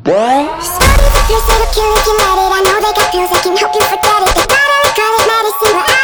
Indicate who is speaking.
Speaker 1: Started the first little kill if you let it. I know they got pills that can help you forget it. They gotta call it medicine, but I